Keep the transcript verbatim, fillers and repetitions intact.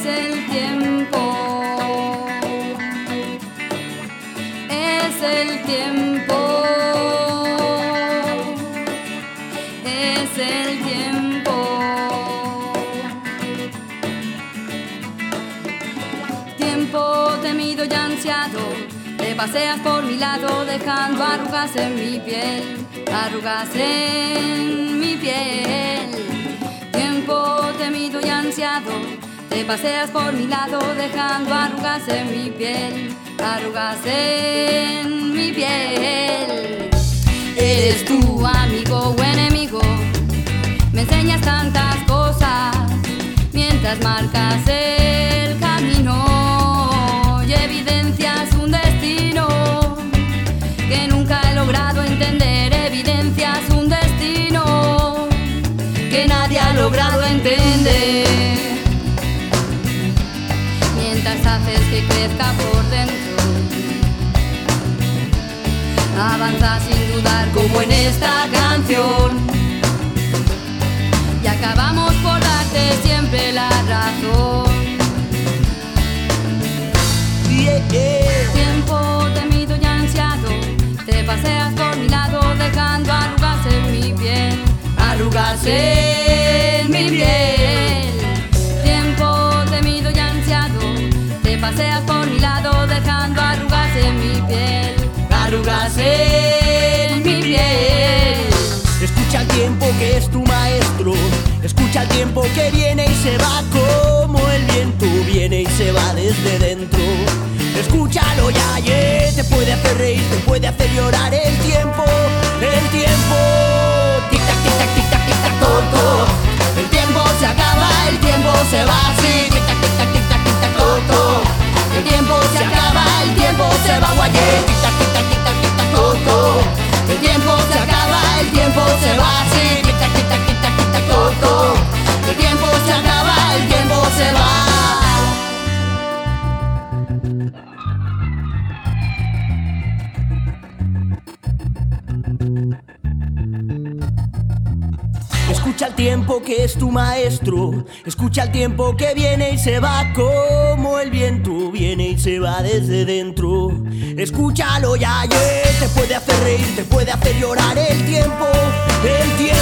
el tiempo, es el tiempo, es el tiempo. Tiempo temido y ansiado, te paseas por mi lado dejando arrugas en mi piel, arrugas en mi piel. Tiempo temido y ansiado, te paseas por mi lado dejando arrugas en mi piel, arrugas en mi piel. Eres tu amigo o enemigo, me enseñas tantas cosas mientras marcas el camino y evidencias un destino que nunca he logrado entender. Evidencias un destino que nadie ha logrado entender. Mientras haces que crezca por dentro, avanza sin dudar como en esta canción, y acabamos por darte siempre la razón. Yeah, yeah. Tiempo temido y ansiado, te paseas por mi lado dejando arrugas en mi piel, arrugas en mi piel. Tiempo temido y ansiado, te paseas por mi lado dejando arrugas en mi piel, arrugas en mi piel. Escucha el tiempo que es tu maestro, escucha el tiempo que viene y se va como el viento, viene y se va desde dentro. Escúchalo ya, yeah, te puede hacer reír, te puede hacer llorar el tiempo, el tiempo. Tic-tac, tic-tac, tic-tac, tic-tac, todo. El tiempo se acaba, el tiempo se va así. Tic-tac, tic-tac, tic-tac, tic-tac, todo. El tiempo se acaba, el tiempo se va, guayé. Tic-tac, tic-tac, tic-tac, tic-tac, todo. El tiempo se acaba, el tiempo se va así. Tic-tac, tic-tac, tic-tac, tic-tac, todo. El tiempo se acaba, el tiempo se va. Escucha el tiempo que es tu maestro, escucha el tiempo que viene y se va como el viento, viene y se va desde dentro. Escúchalo ya, yeah, te puede hacer reír, te puede hacer llorar el tiempo, el tiempo.